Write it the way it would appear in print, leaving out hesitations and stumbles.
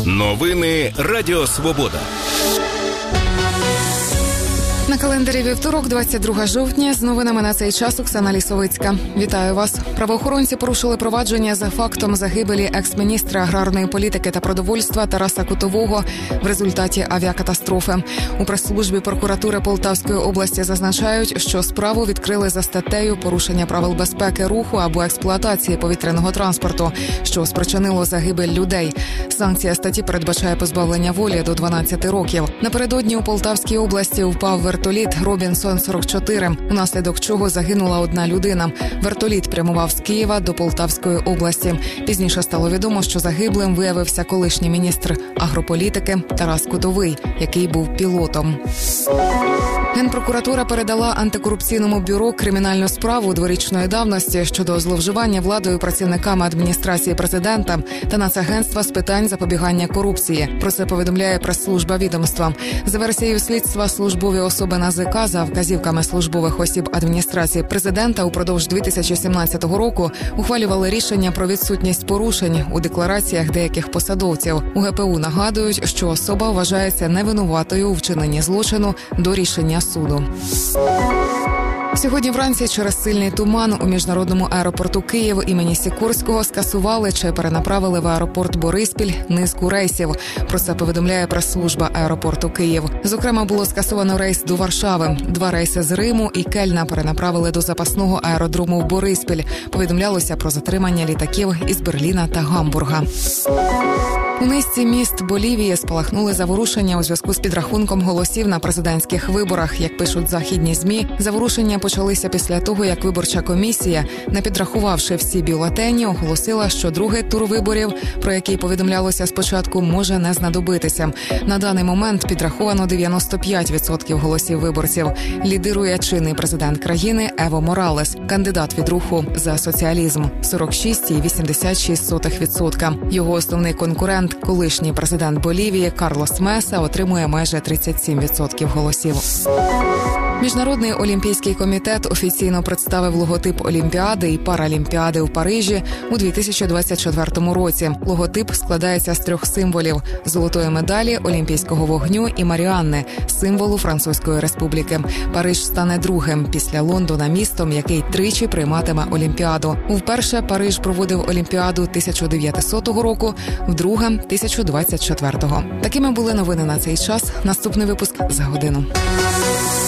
Новини Радіо Свобода. На календарі вівторок, 22 жовтня. З новинами на цей час Оксана Лісовицька. Вітаю вас. Правоохоронці порушили провадження за фактом загибелі екс-міністра аграрної політики та продовольства Тараса Кутового в результаті авіакатастрофи. У прес-службі прокуратури Полтавської області зазначають, що справу відкрили за статтею «Порушення правил безпеки руху або експлуатації повітряного транспорту», що спричинило загибель людей. Санкція статті передбачає позбавлення волі до 12 років. Напередодні у Полтавській області впав вертоліт «Робінсон-44», унаслідок чого загинула одна людина. Вертоліт прямував з Києва до Полтавської області. Пізніше стало відомо, що загиблим виявився колишній міністр агрополітики Тарас Кутовий, який був пілотом. Генпрокуратура передала антикорупційному бюро кримінальну справу дворічної давності щодо зловживання владою працівниками адміністрації президента та Нацагентства з питань запобігання корупції. Про це повідомляє прес-служба відомства. За версією слідства, службові особи НАЗК за вказівками службових осіб адміністрації президента упродовж 2017 року ухвалювали рішення про відсутність порушень у деклараціях деяких посадовців. У ГПУ нагадують, що особа вважається невинуватою у вчиненні злочину до рішення суду. Сьогодні вранці через сильний туман у міжнародному аеропорту Київ імені Сікорського скасували чи перенаправили в аеропорт Бориспіль низку рейсів. Про це повідомляє прес-служба аеропорту Київ. Зокрема, було скасовано рейс до Варшави. 2 рейси з Риму і Кельна перенаправили до запасного аеродрому в Бориспіль. Повідомлялося про затримання літаків із Берліна та Гамбурга. У низці міст Болівії спалахнули заворушення у зв'язку з підрахунком голосів на президентських виборах. Як пишуть західні ЗМІ, заворушення почалися після того, як виборча комісія, не підрахувавши всі бюлетені, оголосила, що другий тур виборів, про який повідомлялося спочатку, може не знадобитися. На даний момент підраховано 95% голосів виборців. Лідирує чинний президент країни Ево Моралес, кандидат від руху «За соціалізм» – 46,86%. Його основний конкурент, колишній президент Болівії Карлос Меса, отримує майже 37% голосів. Міжнародний олімпійський комітет офіційно представив логотип Олімпіади і Паралімпіади у Парижі у 2024 році. Логотип складається з 3 символів – золотої медалі, олімпійського вогню і Маріанни – символу Французької республіки. Париж стане другим після Лондона містом, який тричі прийматиме Олімпіаду. Вперше Париж проводив Олімпіаду 1900 року, вдруге – 1024-го. Такими були новини на цей час. Наступний випуск за годину.